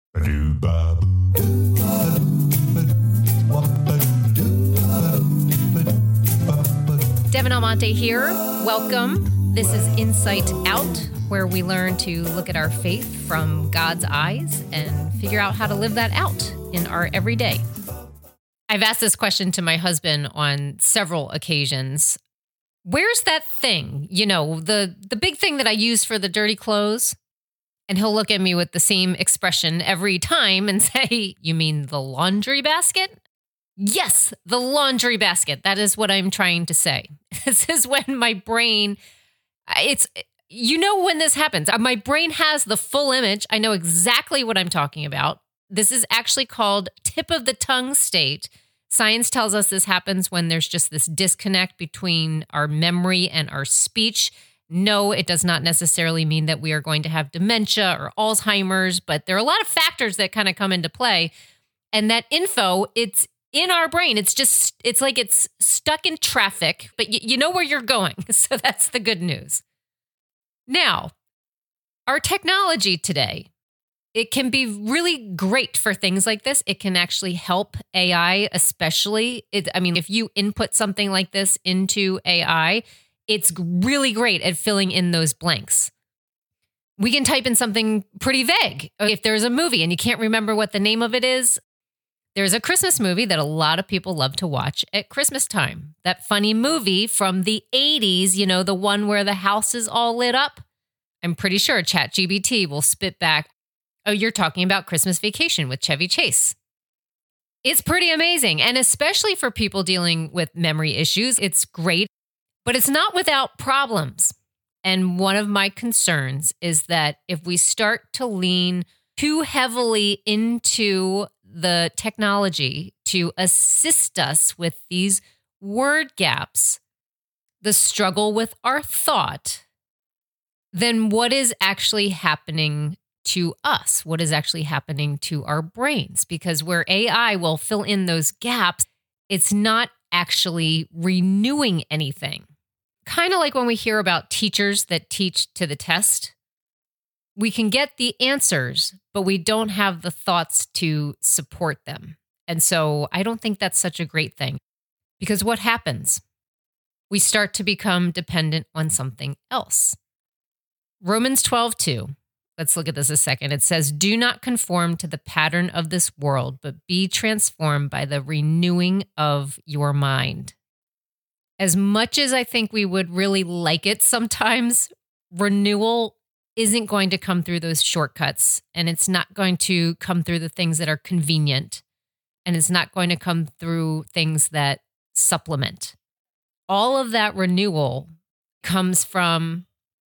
Devin Almonte here. Welcome. This is Insight Out, where we learn to look at our faith from God's eyes and figure out how to live that out in our everyday. I've asked this question to my husband on several occasions. Where's that thing? You know, the big thing that I use for the dirty clothes? And he'll look at me with the same expression every time and say, "You mean the laundry basket?" Yes, the laundry basket. That is what I'm trying to say. This is when my brain, when this happens, my brain has the full image. I know exactly what I'm talking about. This is actually called tip of the tongue state. Science tells us this happens when there's just this disconnect between our memory and our speech. No, it does not necessarily mean that we are going to have dementia or Alzheimer's, but there are a lot of factors that kind of come into play. And that info, it's in our brain. It's like it's stuck in traffic, but you know where you're going. So that's the good news. Now, our technology today, it can be really great for things like this. It can actually help AI, especially. If you input something like this into AI, it's really great at filling in those blanks. We can type in something pretty vague. If there's a movie and you can't remember what the name of it is, there's a Christmas movie that a lot of people love to watch at Christmas time. That funny movie from the 80s, you know, the one where the house is all lit up. I'm pretty sure ChatGPT will spit back, "Oh, you're talking about Christmas Vacation with Chevy Chase." It's pretty amazing. And especially for people dealing with memory issues, it's great. But it's not without problems. And one of my concerns is that if we start to lean too heavily into the technology to assist us with these word gaps, the struggle with our thought, then what is actually happening to us? What is actually happening to our brains? Because where AI will fill in those gaps, it's not actually renewing anything. Kind of like when we hear about teachers that teach to the test. We can get the answers, but we don't have the thoughts to support them. And so I don't think that's such a great thing. Because what happens? We start to become dependent on something else. Romans 12:2. Let's look at this a second. It says, "Do not conform to the pattern of this world, but be transformed by the renewing of your mind." As much as I think we would really like it sometimes, renewal isn't going to come through those shortcuts, and it's not going to come through the things that are convenient, and it's not going to come through things that supplement. All of that renewal comes from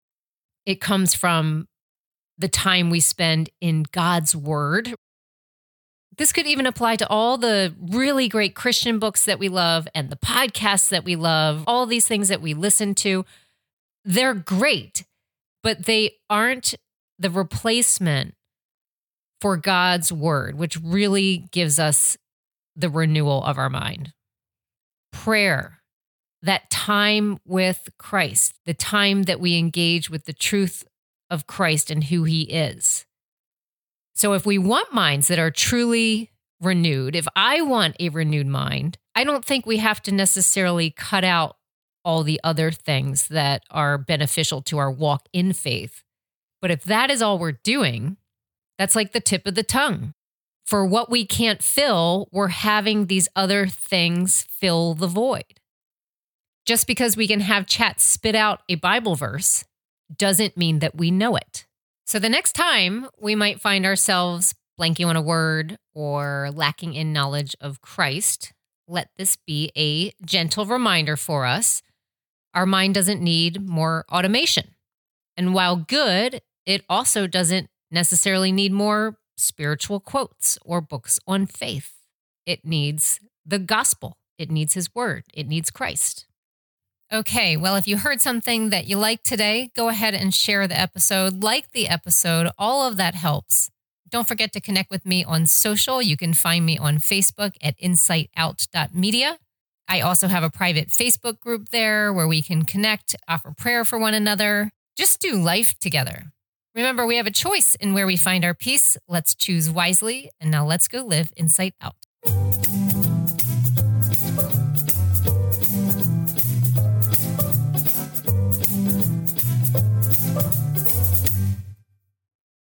the time we spend in God's word. This could even apply to all the really great Christian books that we love and the podcasts that we love, all these things that we listen to. They're great, but they aren't the replacement for God's word, which really gives us the renewal of our mind. Prayer, that time with Christ, the time that we engage with the truth of Christ and who he is. So if we want minds that are truly renewed, if I want a renewed mind, I don't think we have to necessarily cut out all the other things that are beneficial to our walk in faith. But if that is all we're doing, that's like the tip of the tongue. For what we can't fill, we're having these other things fill the void. Just because we can have chat spit out a Bible verse doesn't mean that we know it. So the next time we might find ourselves blanking on a word or lacking in knowledge of Christ, let this be a gentle reminder for us. Our mind doesn't need more automation. And while good, it also doesn't necessarily need more spiritual quotes or books on faith. It needs the gospel. It needs his word. It needs Christ. Okay, well, if you heard something that you liked today, go ahead and share the episode, like the episode. All of that helps. Don't forget to connect with me on social. You can find me on Facebook at insightout.media. I also have a private Facebook group there where we can connect, offer prayer for one another, just do life together. Remember, we have a choice in where we find our peace. Let's choose wisely. And now let's go live Insight Out.